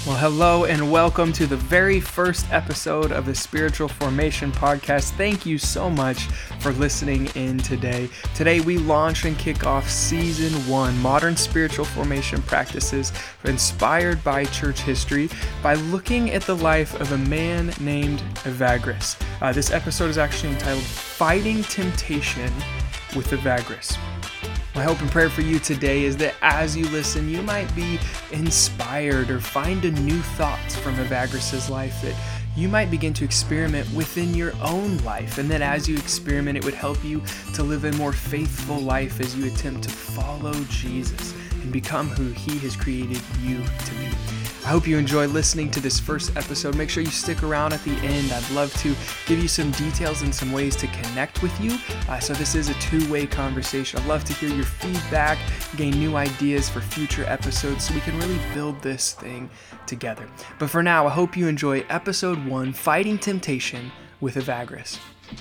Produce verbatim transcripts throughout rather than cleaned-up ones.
Well, hello and welcome to the very first episode of the Spiritual Formation Podcast. Thank you so much for listening in today. Today we launch and kick off Season one, Modern Spiritual Formation Practices inspired by church history, by looking at the life of a man named Evagrius. Uh, this episode is actually entitled Fighting Temptation with Evagrius. My hope and prayer for you today is that as you listen, you might be inspired or find a new thoughts from Evagrius' life, that you might begin to experiment within your own life, and that as you experiment, it would help you to live a more faithful life as you attempt to follow Jesus and become who He has created you to be. I hope you enjoy listening to this first episode. Make sure you stick around at the end. I'd love to give you some details and some ways to connect with you. Uh, so this is a two-way conversation. I'd love to hear your feedback, gain new ideas for future episodes so we can really build this thing together. But for now, I hope you enjoy episode one, Fighting Temptation with Evagrius.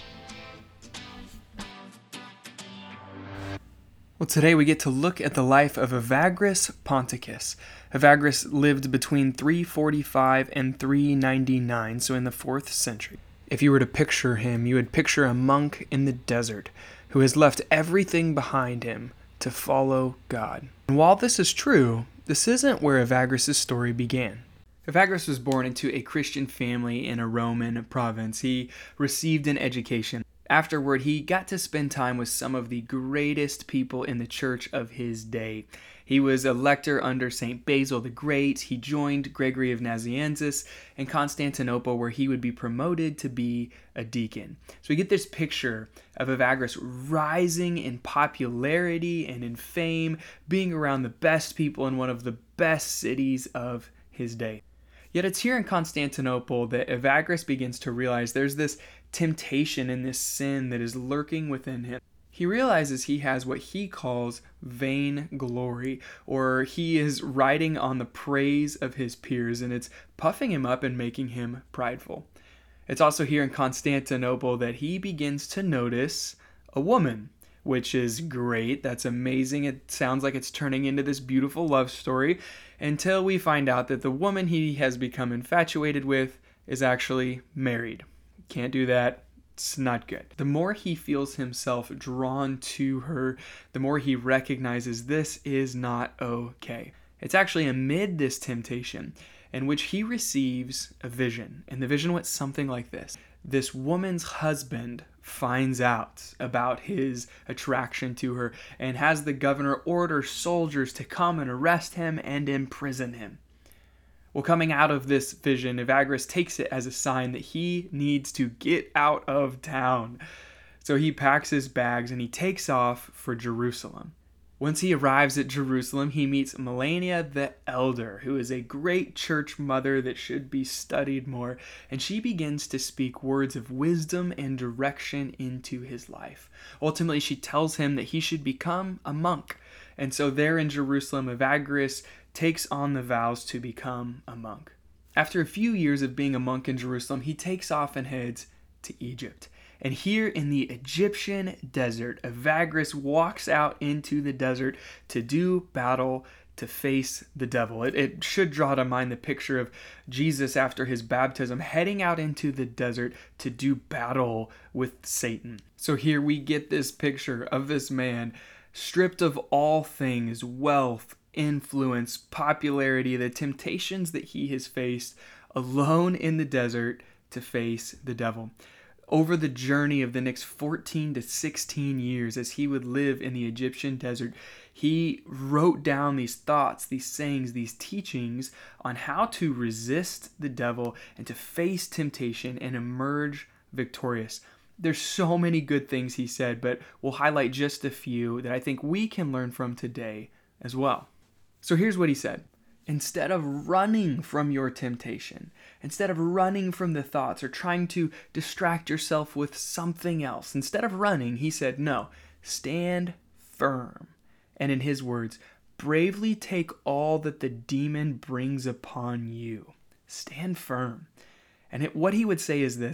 Well, today we get to look at the life of Evagrius Ponticus. Evagrius lived between three forty-five and three ninety-nine, so in the fourth century. If you were to picture him, you would picture a monk in the desert who has left everything behind him to follow God. And while this is true, this isn't where Evagrius' story began. Evagrius was born into a Christian family in a Roman province. He received an education. Afterward, he got to spend time with some of the greatest people in the church of his day. He was a lector under Saint Basil the Great. He joined Gregory of Nazianzus in Constantinople, where he would be promoted to be a deacon. So we get this picture of Evagrius rising in popularity and in fame, being around the best people in one of the best cities of his day. Yet it's here in Constantinople that Evagrius begins to realize there's this temptation and this sin that is lurking within him. He realizes he has what he calls vain glory, or he is riding on the praise of his peers, and it's puffing him up and making him prideful. It's also here in Constantinople that he begins to notice a woman, which is great. That's amazing. It sounds like it's turning into this beautiful love story until we find out that the woman he has become infatuated with is actually married. Can't do that. It's not good. The more he feels himself drawn to her, the more he recognizes this is not okay. It's actually amid this temptation in which he receives a vision. And the vision went something like this. This woman's husband finds out about his attraction to her and has the governor order soldiers to come and arrest him and imprison him. Well, coming out of this vision, Evagrius takes it as a sign that he needs to get out of town. So he packs his bags and he takes off for Jerusalem. Once he arrives at Jerusalem, he meets Melania the Elder, who is a great church mother that should be studied more, and she begins to speak words of wisdom and direction into his life. Ultimately, she tells him that he should become a monk. And so there in Jerusalem, Evagrius takes on the vows to become a monk. After a few years of being a monk in Jerusalem, he takes off and heads to Egypt. And here in the Egyptian desert, Evagrius walks out into the desert to do battle, to face the devil. It, it should draw to mind the picture of Jesus after his baptism heading out into the desert to do battle with Satan. So here we get this picture of this man stripped of all things, wealth, influence, popularity, the temptations that he has faced, alone in the desert to face the devil. Over the journey of the next fourteen to sixteen years as he would live in the Egyptian desert, he wrote down these thoughts, these sayings, these teachings on how to resist the devil and to face temptation and emerge victorious. There's so many good things he said, but we'll highlight just a few that I think we can learn from today as well. So here's what he said. Instead of running from your temptation, instead of running from the thoughts or trying to distract yourself with something else, instead of running, he said, no, stand firm. And in his words, bravely take all that the demon brings upon you. Stand firm. And it, what he would say is this,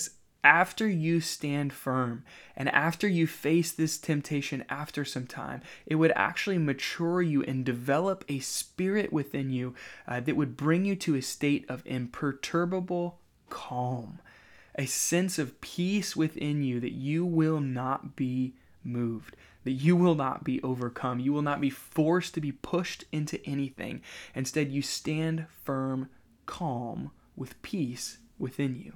after you stand firm and after you face this temptation after some time, it would actually mature you and develop a spirit within you uh, that would bring you to a state of imperturbable calm, a sense of peace within you that you will not be moved, that you will not be overcome. You will not be forced to be pushed into anything. Instead, you stand firm, calm, with peace within you.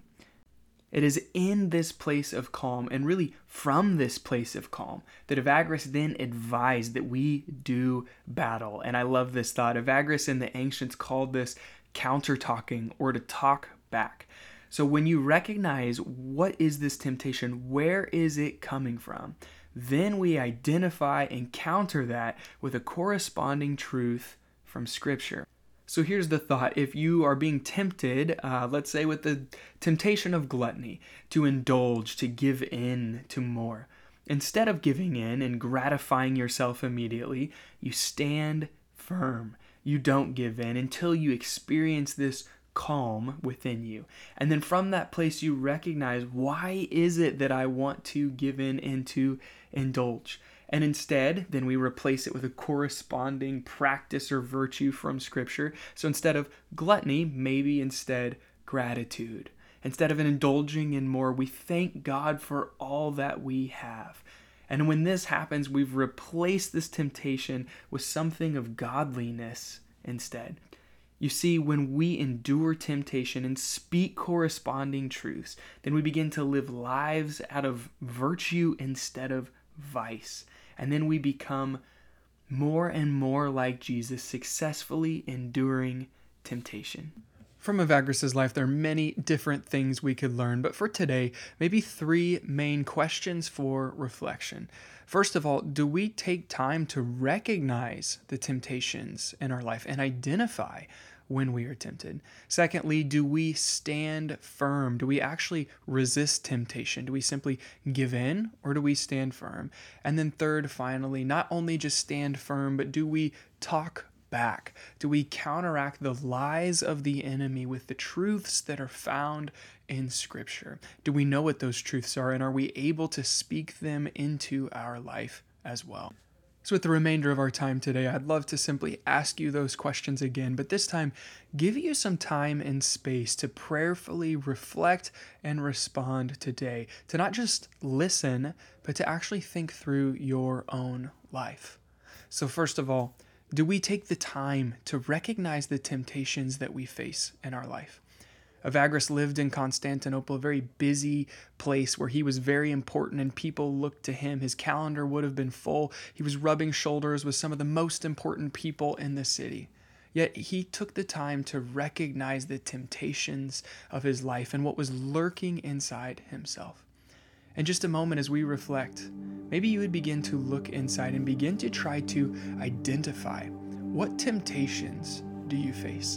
It is in this place of calm, and really from this place of calm, that Evagrius then advised that we do battle. And I love this thought. Evagrius and the ancients called this counter-talking, or to talk back. So when you recognize what is this temptation, where is it coming from, then we identify and counter that with a corresponding truth from Scripture. So here's the thought. If you are being tempted, uh, let's say with the temptation of gluttony, to indulge, to give in to more, instead of giving in and gratifying yourself immediately, you stand firm. You don't give in until you experience this calm within you. And then from that place, you recognize, why is it that I want to give in and to indulge? And instead, then we replace it with a corresponding practice or virtue from Scripture. So instead of gluttony, maybe instead gratitude. Instead of indulging in more, we thank God for all that we have. And when this happens, we've replaced this temptation with something of godliness instead. You see, when we endure temptation and speak corresponding truths, then we begin to live lives out of virtue instead of vice. And then we become more and more like Jesus, successfully enduring temptation. From Evagrius' life, there are many different things we could learn, but for today, maybe three main questions for reflection. First of all, do we take time to recognize the temptations in our life and identify when we are tempted? Secondly, do we stand firm? Do we actually resist temptation? Do we simply give in, or do we stand firm? And then third, finally, not only just stand firm, but do we talk back? Do we counteract the lies of the enemy with the truths that are found in Scripture? Do we know what those truths are, and are we able to speak them into our life as well? So with the remainder of our time today, I'd love to simply ask you those questions again, but this time, give you some time and space to prayerfully reflect and respond today, to not just listen, but to actually think through your own life. So first of all, do we take the time to recognize the temptations that we face in our life? Evagrius lived in Constantinople, a very busy place where he was very important and people looked to him. His calendar would have been full. He was rubbing shoulders with some of the most important people in the city. Yet he took the time to recognize the temptations of his life and what was lurking inside himself. In just a moment, as we reflect, maybe you would begin to look inside and begin to try to identify, what temptations do you face?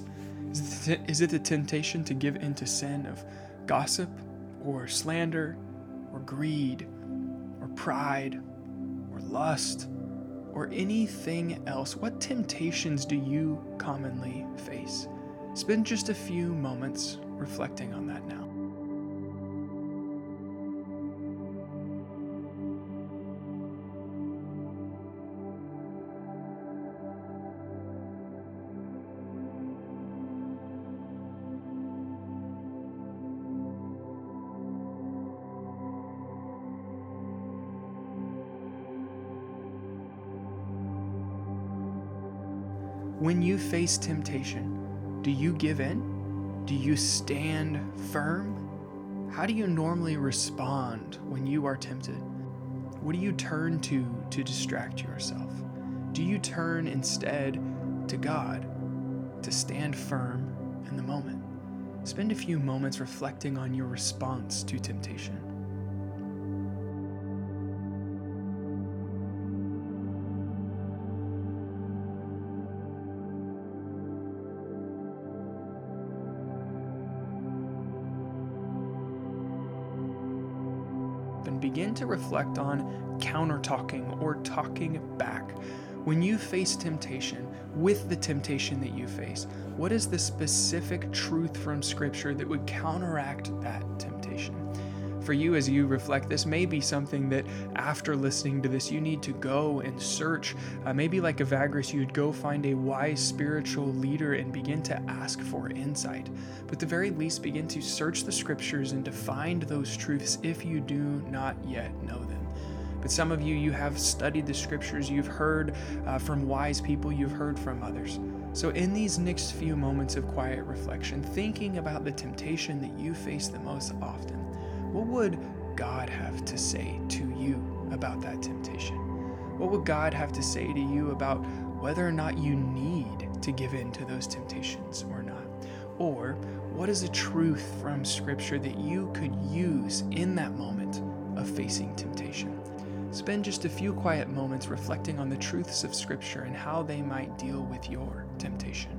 Is it the temptation to give in to sin of gossip or slander or greed or pride or lust or anything else? What temptations do you commonly face? Spend just a few moments reflecting on that now. When you face temptation, do you give in? Do you stand firm? How do you normally respond when you are tempted? What do you turn to to distract yourself? Do you turn instead to God to stand firm in the moment? Spend a few moments reflecting on your response to temptation. And begin to reflect on counter-talking or talking back. When you face temptation, with the temptation that you face, what is the specific truth from Scripture that would counteract that temptation? For you, as you reflect, this may be something that after listening to this, you need to go and search. Uh, maybe like Evagrius, you'd go find a wise spiritual leader and begin to ask for insight. But at the very least, begin to search the scriptures and to find those truths if you do not yet know them. But some of you, you have studied the scriptures, you've heard uh, from wise people, you've heard from others. So in these next few moments of quiet reflection, thinking about the temptation that you face the most often, what would God have to say to you about that temptation? What would God have to say to you about whether or not you need to give in to those temptations or not? Or what is a truth from Scripture that you could use in that moment of facing temptation? Spend just a few quiet moments reflecting on the truths of Scripture and how they might deal with your temptation.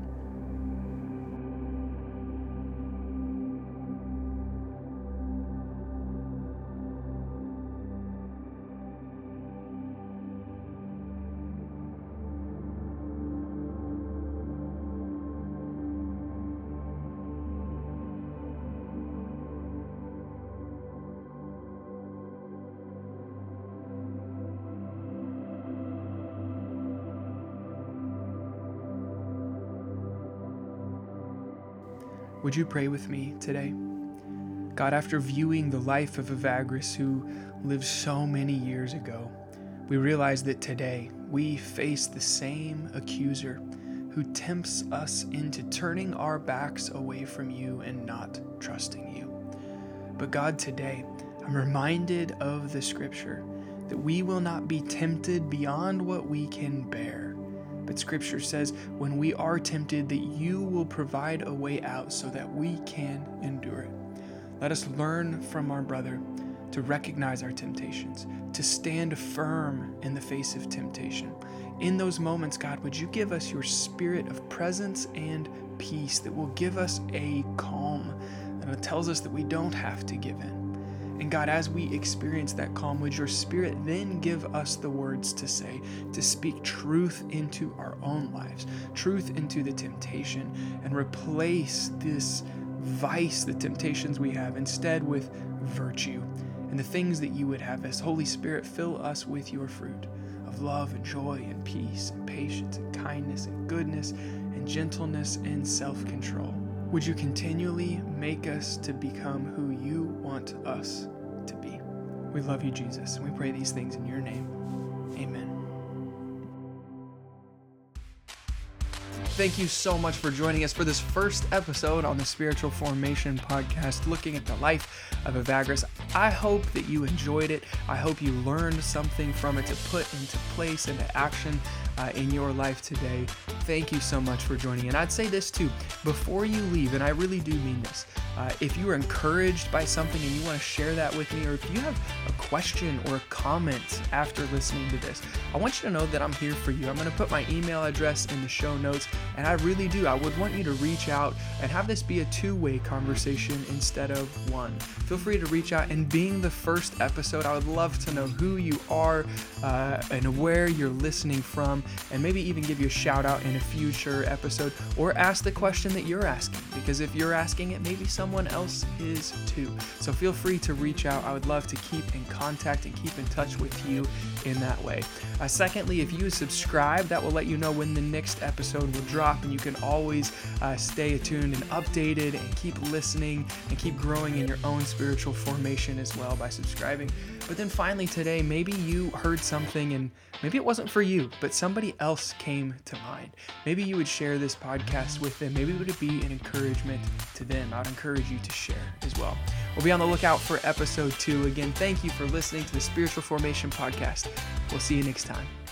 Would you pray with me today? God, after viewing the life of Evagrius, who lived so many years ago, we realize that today we face the same accuser who tempts us into turning our backs away from you and not trusting you. But God, today I'm reminded of the scripture that we will not be tempted beyond what we can bear. But Scripture says when we are tempted that you will provide a way out so that we can endure it. Let us learn from our brother to recognize our temptations, to stand firm in the face of temptation. In those moments, God, would you give us your spirit of presence and peace that will give us a calm that tells us that we don't have to give in. And God, as we experience that calm, would your Spirit then give us the words to say, to speak truth into our own lives, truth into the temptation, and replace this vice, the temptations we have, instead with virtue and the things that you would have us. Holy Spirit, fill us with your fruit of love and joy and peace and patience and kindness and goodness and gentleness and self-control. Would you continually make us to become who you want us to be? We love you, Jesus, and we pray these things in your name. Amen. Thank you so much for joining us for this first episode on the Spiritual Formation Podcast, looking at the life of Evagrius. I hope that you enjoyed it. I hope you learned something from it to put into place, into action uh, in your life today. Thank you so much for joining. And I'd say this too, before you leave, and I really do mean this, uh, if you are encouraged by something and you want to share that with me, or if you have a question or a comment after listening to this, I want you to know that I'm here for you. I'm going to put my email address in the show notes. And I really do. I would want you to reach out and have this be a two-way conversation instead of one. Feel free to reach out. And being the first episode, I would love to know who you are uh, and where you're listening from, and maybe even give you a shout out in a future episode, or ask the question that you're asking, because if you're asking it, maybe someone else is too. So feel free to reach out. I would love to keep in contact and keep in touch with you in that way. Uh, secondly, if you subscribe, that will let you know when the next episode will drop, and you can always uh, stay attuned and updated and keep listening and keep growing in your own spiritual formation as well by subscribing. But then finally today, maybe you heard something and maybe it wasn't for you, but somebody else came to mind. Maybe you would share this podcast with them. Maybe it would be an encouragement to them. I would encourage you to share as well. We'll be on the lookout for episode two. Again, thank you for listening to the Spiritual Formation Podcast. We'll see you next time.